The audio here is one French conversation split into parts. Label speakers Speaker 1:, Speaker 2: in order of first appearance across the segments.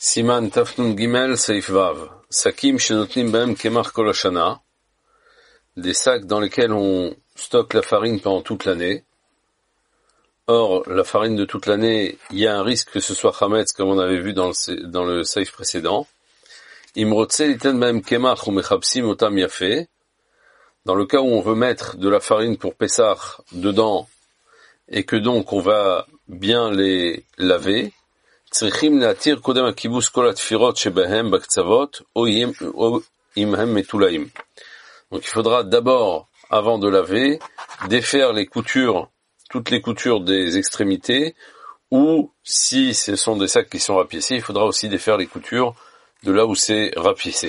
Speaker 1: Siman Tafnun Gimel Seif Vav. Sakim Shenotnim Behem Kemach Kol Hashana. Des sacs dans lesquels on stocke la farine pendant toute l'année. Or, la farine de toute l'année, il y a un risque que ce soit Chametz, comme on avait vu dans le Seif précédent. Imrotse Liten Behem Kemach ou Mechapsim Otam Yafé. Dans le cas où on veut mettre de la farine pour Pessah dedans, et que donc on va bien les laver, צריכים להתיר קודם הכיבוס כל התפירות שבהם בקצוות או אם הם מתולעים. Donc il faudra d'abord, avant de laver, défaire les coutures, toutes les coutures des extrémités, ou si ce sont des sacs qui sont rapiécés, il faudra aussi défaire les coutures de là où c'est rapiécé.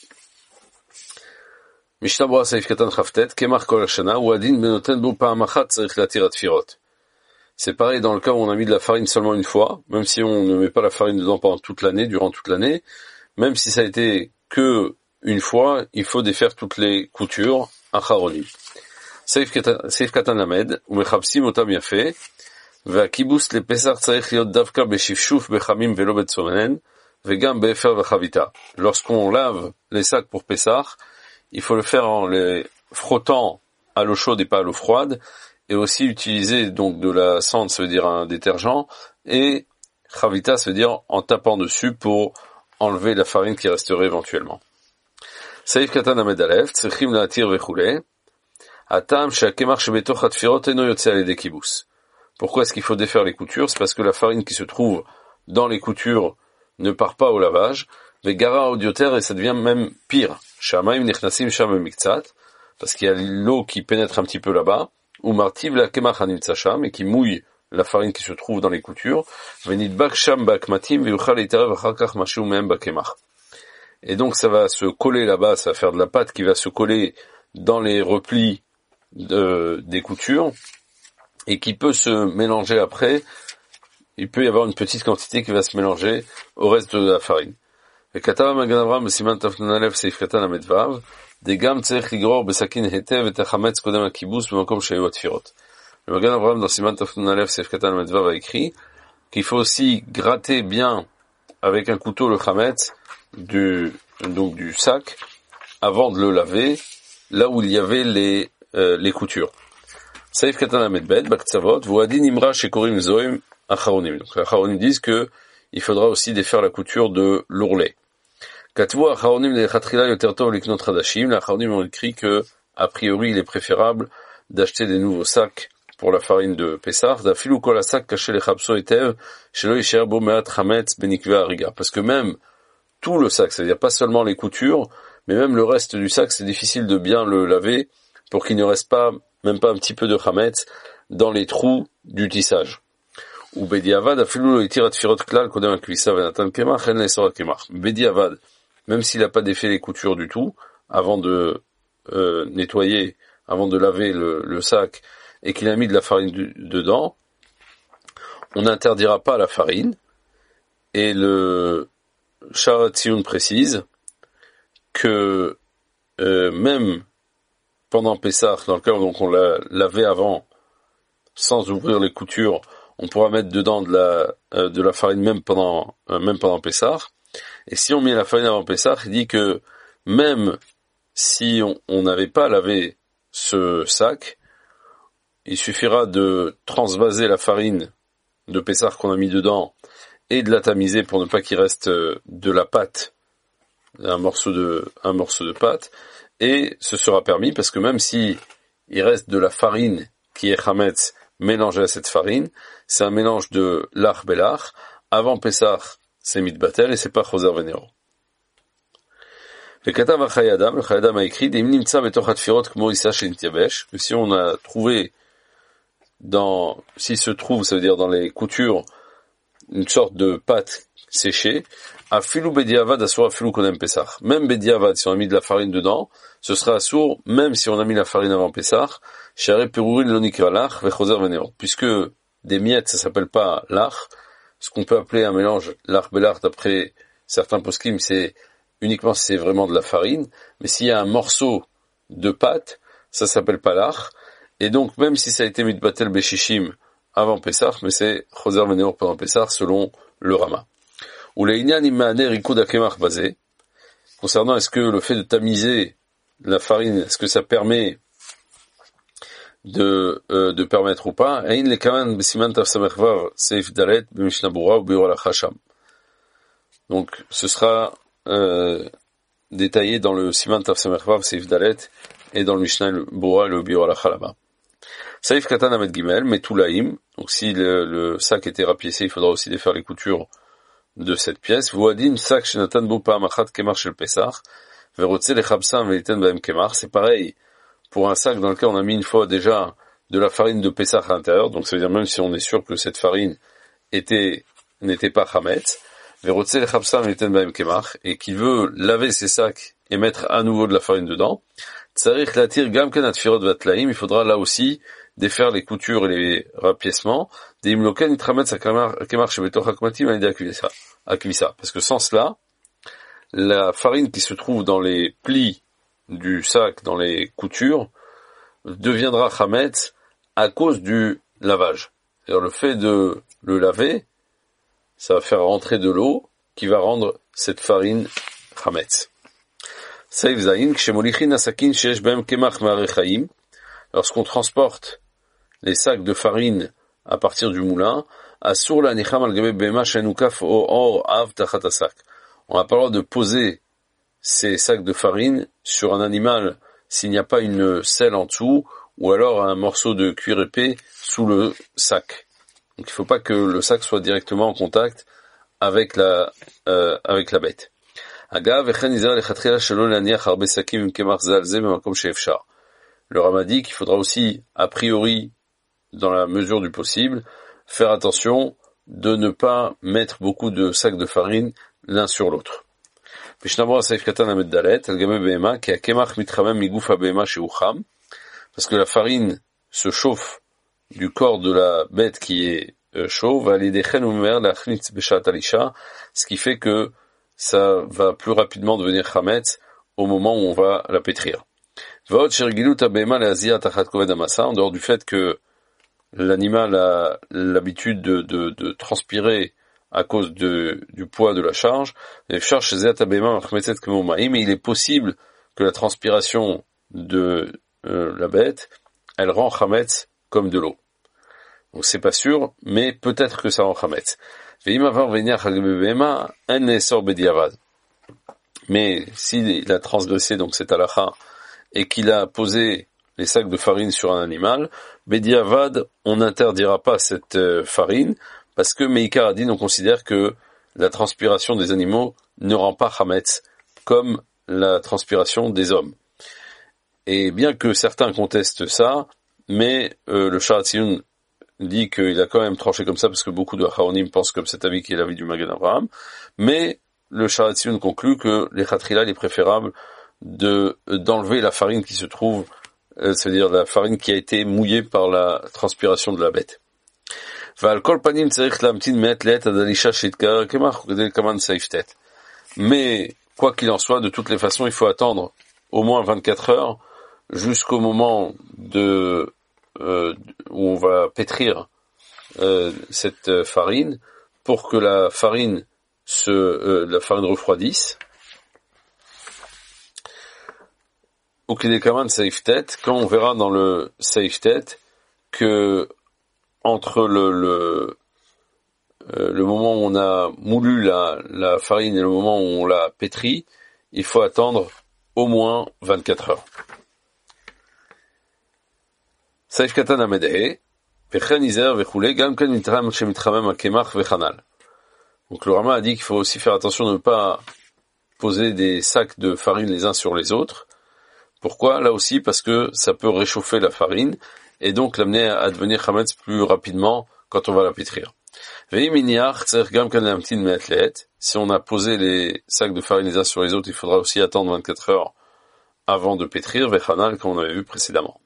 Speaker 1: משנה ברורה סעיף קטן כ"ט, קמח כל השנה, הוא הדין בנותן בו פעם אחת צריך להתיר התפירות. C'est pareil dans le cas où on a mis de la farine seulement une fois, même si on ne met pas la farine dedans pendant toute l'année, durant toute l'année, même si ça a été que une fois, il faut défaire toutes les coutures, acharonim. סעיף קטן למד, ומחפשים אותם יפה, והכיבוס לפסח צריך להיות דווקא בשפשוף בחמים ולא בצונן, וגם באפר וחביתה. Lorsqu'on lave les sacs pour Pessah, il faut le faire en les frottant à l'eau chaude et pas à l'eau froide, et aussi utiliser donc de la cendre, ça veut dire un détergent, et chavita, ça veut dire en tapant dessus pour enlever la farine qui resterait éventuellement. Saïf katan amed alef, tzrichim la'atir vechule, atam she'akemach shebetoch hatfirot eno yotze al yedei kibus. Pourquoi est-ce qu'il faut défaire les coutures? C'est parce que la farine qui se trouve dans les coutures ne part pas au lavage, vegara odioter, et ça devient même pire. Shamaim nechnasim sham miktzat, parce qu'il y a l'eau qui pénètre un petit peu là-bas, ou martiv la kemach hanimtsa sham, et qui mouille la farine qui se trouve dans les coutures, venit bak sham bak matim veuchal itarev achar kach mashu mehem bakemach. Et donc ça va se coller là-bas, ça va faire de la pâte qui va se coller dans les replis des coutures, et qui peut se mélanger après. Il peut y avoir une petite quantité qui va se mélanger au reste de la farine. וכתב המגן אברהם בסימן תנ"א סעיף קטן ל"ו, דגם צריך לגרור בסכין היטב את החמץ קודם הכיבוס במקום שהיו התפירות. Le Magan Avraham dans Siman Tafnun Sef Katan Medvav a écrit qu'il faut aussi gratter bien avec un couteau le chametz du sac avant de le laver, là où il y avait les coutures. Saif Katan Medbed Baktsavot Vuadin Imra Shekorim Zoim Acharonim. Donc les Acharonim disent que il faudra aussi défaire la couture de l'ourlet. Katvu Acharonim de Chatrila Yoter Tov Liknot Hadashim. Les Acharonim ont écrit que a priori il est préférable d'acheter des nouveaux sacs pour la farine de Pessah, d'afilu kol hasak caché les chapso etev, shelo yisher bo me'at chametz benikve hariga. Parce que même tout le sac, c'est-à-dire pas seulement les coutures, mais même le reste du sac, c'est difficile de bien le laver pour qu'il ne reste pas, même pas un petit peu de chametz dans les trous du tissage. Ou bediavad afilu lo yitirat firot klal kodem akvisa venatan kemach en lesor kemach. Bediavad, même s'il n'a pas défait les coutures du tout, avant de nettoyer, avant de laver le sac, et qu'il a mis de la farine dedans, on n'interdira pas la farine, et le Sharat Tziyun précise que même pendant Pessah, dans le cas où donc on l'a lavé avant, sans ouvrir les coutures, on pourra mettre dedans de la farine même pendant Pessah. Et si on met la farine avant Pessah, il dit que même si on n'avait pas lavé ce sac, il suffira de transvaser la farine de Pessah qu'on a mis dedans et de la tamiser pour ne pas qu'il reste de la pâte, un morceau de pâte, et ce sera permis parce que même si il reste de la farine qui est chametz mélangée à cette farine, c'est un mélange de lach belach. Avant Pessah, c'est mitbatel et c'est pas choser venero. Le Chayadam a écrit des nimtsa betoch hatfirot kmo isa shenityabesh, que si on a trouvé s'il se trouve, ça veut dire dans les coutures, une sorte de pâte séchée, afilu bediavad asur afilu kodem Pessah. Même bediavad, si on a mis de la farine dedans, ce sera asur, même si on a mis la farine avant Pessah, share perurin lo nikra lach vechoser venero. Puisque des miettes, ça s'appelle pas lach, ce qu'on peut appeler un mélange lach belach d'après certains poskim, c'est uniquement si c'est vraiment de la farine, mais s'il y a un morceau de pâte, ça s'appelle pas lach. Et donc, même si ça a été mitbatel beshishim avant Pessah, mais c'est choser veneur pendant Pessah selon le Rama. Ou l'einyan imane rikud akemach basé. Concernant est-ce que le fait de tamiser la farine, est-ce que ça permet de permettre ou pas? Ein lekaman besiman tav samech vav seif dalet b'mishnah bura ou biur halacha sham. Donc ce sera détaillé dans le siman tav samech vav seif dalet et dans le mishnah bura et le biur halacha là-bas. Saif katan amet gimel metulaim. Donc si le sac était rapiécé, il faudra aussi défaire les coutures de cette pièce. Voadim sac shenatan bo pa'am achat kemar shel pesach verotze lechabsam ve'iten b'hem kemar. C'est pareil pour un sac dans lequel on a mis une fois déjà de la farine de pesach à l'intérieur. Donc ça veut dire même si on est sûr que cette farine n'était pas chametz, verotze lechabsam ve'iten b'hem kemar, et qui veut laver ses sacs et mettre à nouveau de la farine dedans. Tsarich latir gam ken atfirot vatlaim. Il faudra là aussi défaire les coutures et les rapiècements. Des imloken itrametz akemar shebetoch hakmatim alidei akvisa. Parce que sans cela, la farine qui se trouve dans les plis du sac, dans les coutures, deviendra chametz à cause du lavage. C'est-à-dire le fait de le laver, ça va faire rentrer de l'eau qui va rendre cette farine chametz. Saif zayin kshemolichin asakin sheyesh behem kemach ma'arechaim. Lorsqu'on transporte les sacs de farine à partir du moulin, asur la nicham al gabe bema shenukaf or av tachat asak. On n'a pas le droit de poser ces sacs de farine sur un animal s'il n'y a pas une selle en dessous, ou alors un morceau de cuir épais sous le sac. Donc il ne faut pas que le sac soit directement en contact avec la bête. Agav echen izar lechatchila shelo laniach harbe sakim im kemach zal ze b'makom she'efshar. Le Rama dit qu'il faudra aussi, a priori, dans la mesure du possible, faire attention de ne pas mettre beaucoup de sacs de farine l'un sur l'autre. Parce que la farine se chauffe du corps de la bête qui est chauve, ce qui fait que ça va plus rapidement devenir chametz au moment où on va la pétrir. En dehors du fait que l'animal a l'habitude de transpirer à cause du poids de la charge, mais il est possible que la transpiration de la bête, elle rend chametz comme de l'eau. Donc c'est pas sûr, mais peut-être que ça rend chametz. Mais s'il a transgressé donc cet halakha et qu'il a posé les sacs de farine sur un animal, bediavad, on n'interdira pas cette farine, parce que Meikar Adin, on considère que la transpiration des animaux ne rend pas chametz comme la transpiration des hommes. Et bien que certains contestent ça, mais le Sharatzion dit qu'il a quand même tranché comme ça, parce que beaucoup de Acharonim pensent comme cet avis qui est l'avis du Magen Avraham, mais le Sharatzion conclut que les Khatrila, il est préférable d'enlever la farine qui se trouve, c'est-à-dire la farine qui a été mouillée par la transpiration de la bête. Mais, quoi qu'il en soit, de toutes les façons, il faut attendre au moins 24 heures jusqu'au moment où on va pétrir cette farine pour que la farine refroidisse. Au Kedekaman Saiftet, quand on verra dans le Saiftet que entre le moment où on a moulu la farine et le moment où on l'a pétrie, il faut attendre au moins 24 heures. Saif Katan Amedehe, Vechen Izer Vechule, Gamken Mitram Shemitramem Akemach Vechanal. Donc le Rama a dit qu'il faut aussi faire attention de ne pas poser des sacs de farine les uns sur les autres. Pourquoi? Là aussi parce que ça peut réchauffer la farine et donc l'amener à devenir chametz plus rapidement quand on va la pétrir. Si on a posé les sacs de farine les uns sur les autres, il faudra aussi attendre 24 heures avant de pétrir, vechanal, comme on avait vu précédemment.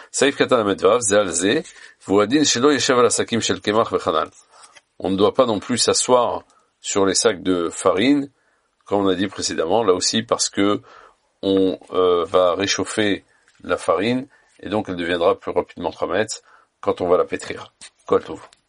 Speaker 1: On ne doit pas non plus s'asseoir sur les sacs de farine, comme on a dit précédemment, là aussi parce que on va réchauffer la farine et donc elle deviendra plus rapidement chametz quand on va la pétrir. Kol tov.